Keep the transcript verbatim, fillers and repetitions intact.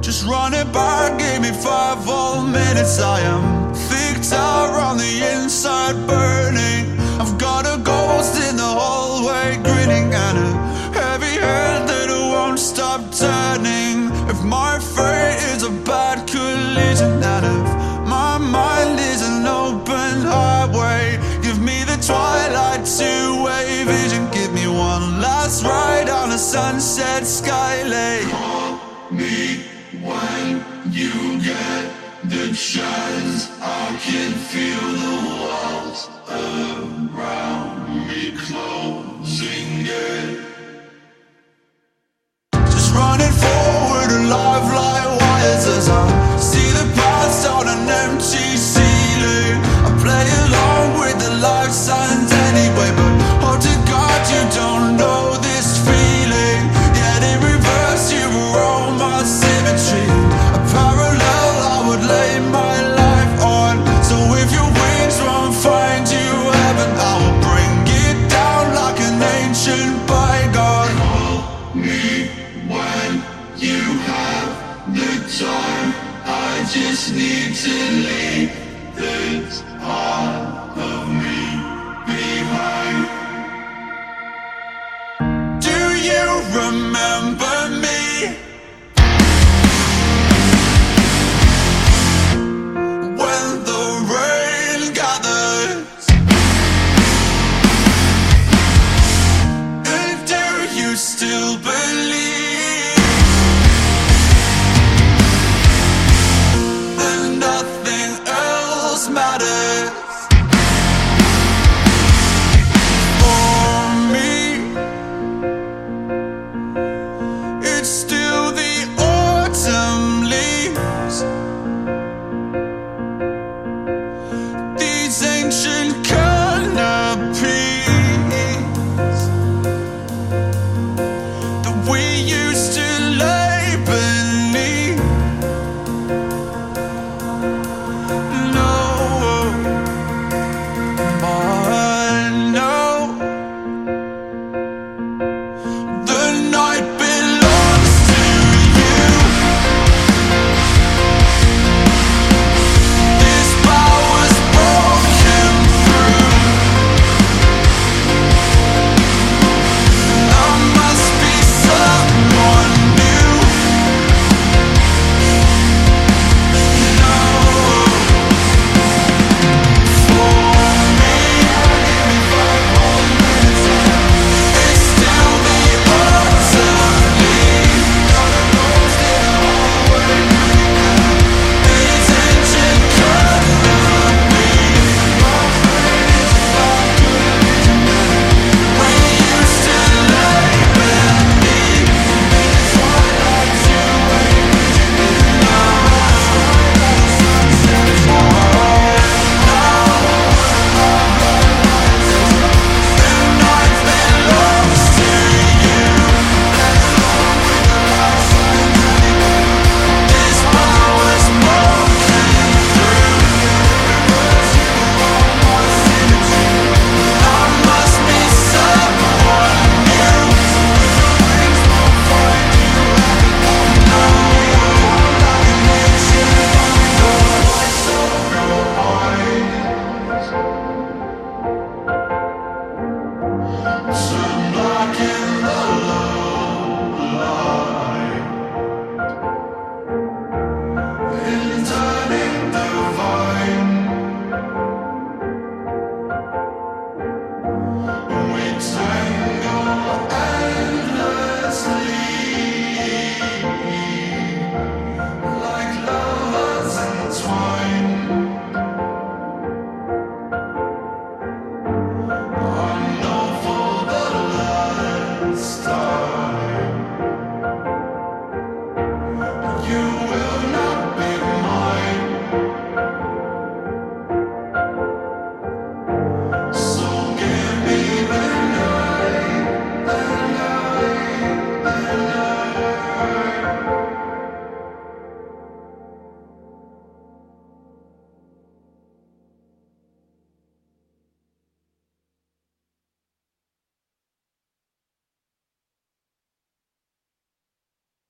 Just run it back, give me five whole minutes. I am Victor on the inside, burning. I've got a ghost in the hallway, grinning, and a heavy head that won't stop turning. If my fate is a bad collision, and if my mind is an open highway, give me the twilight two-way vision. Give me one last ride on a sunset skylake. Call me when you get the chance. I can feel the walls around me closing in. Just running forward, alive like wires, as I see the past on an empty ceiling. I play along with the life signs anyway, but oh to God you don't know this feeling. Yet in reverse you were all my symmetry. A parallel I would lay my life on. So if your wings won't find you heaven, I will bring it down like an ancient bygone. Call me when you have the time. I just need to leave this part of me behind. Do you remember